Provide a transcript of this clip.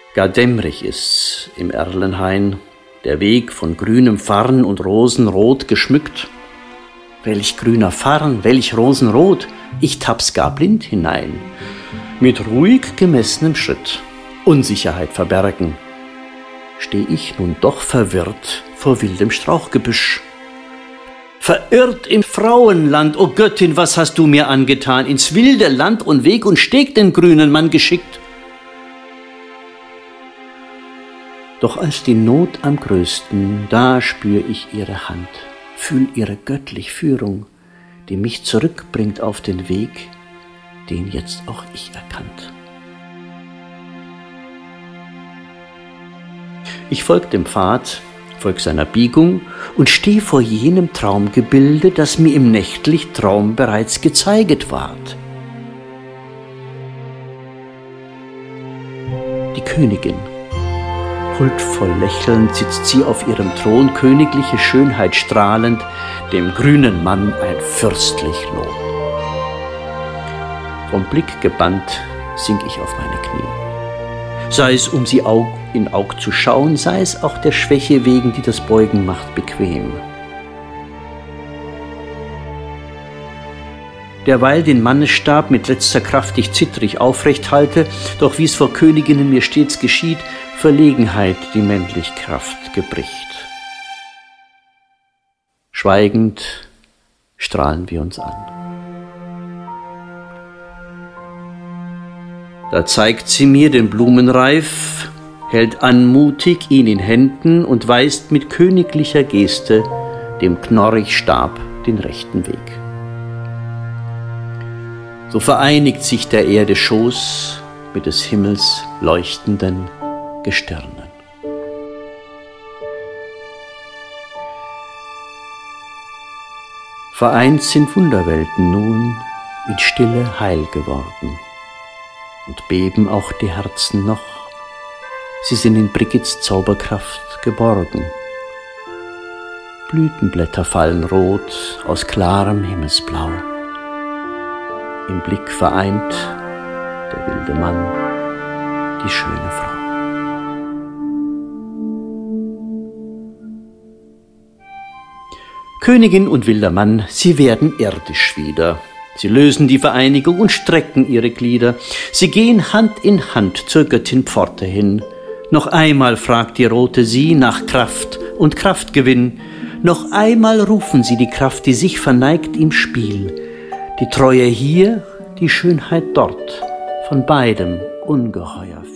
Gar dämmrig ist's im Erlenhain, der Weg von grünem Farn und Rosenrot geschmückt. Welch grüner Farn, welch Rosenrot, ich tapp's gar blind hinein. Mit ruhig gemessenem Schritt, Unsicherheit verbergen, steh ich nun doch verwirrt vor wildem Strauchgebüsch. Verirrt im Frauenland, o Göttin, was hast du mir angetan? Ins wilde Land und Weg und Steg den grünen Mann geschickt. Doch als die Not am größten, da spür ich ihre Hand, fühl ihre göttliche Führung, die mich zurückbringt auf den Weg, den jetzt auch ich erkannt. Ich folg dem Pfad, folg seiner Biegung und steh vor jenem Traumgebilde, das mir im nächtlich Traum bereits gezeiget ward. Die Königin, huldvoll lächelnd sitzt sie auf ihrem Thron, königliche Schönheit strahlend, dem grünen Mann ein fürstlich Lohn. Vom Blick gebannt sink ich auf meine Knie. Sei es, um sie Aug in Aug zu schauen, sei es auch der Schwäche wegen, die das Beugen macht bequem. Derweil den Mannesstab mit letzter Kraft ich zittrig aufrecht halte, doch wie's vor Königinnen mir stets geschieht, Verlegenheit die männlich Kraft gebricht. Schweigend strahlen wir uns an. Da zeigt sie mir den Blumenreif, hält anmutig ihn in Händen und weist mit königlicher Geste dem Knorrigstab den rechten Weg. So vereinigt sich der Erde Schoß mit des Himmels leuchtenden Gestirnen. Vereint sind Wunderwelten nun in Stille heil geworden. Und beben auch die Herzen noch, sie sind in Brigids Zauberkraft geborgen. Blütenblätter fallen rot aus klarem Himmelsblau. Im Blick vereint der wilde Mann die schöne Frau. Königin und wilder Mann, sie werden irdisch wieder. Sie lösen die Vereinigung und strecken ihre Glieder. Sie gehen Hand in Hand zur Göttin Pforte hin. Noch einmal fragt die Rote sie nach Kraft und Kraftgewinn. Noch einmal rufen sie die Kraft, die sich verneigt im Spiel. Die Treue hier, die Schönheit dort, von beidem ungeheuer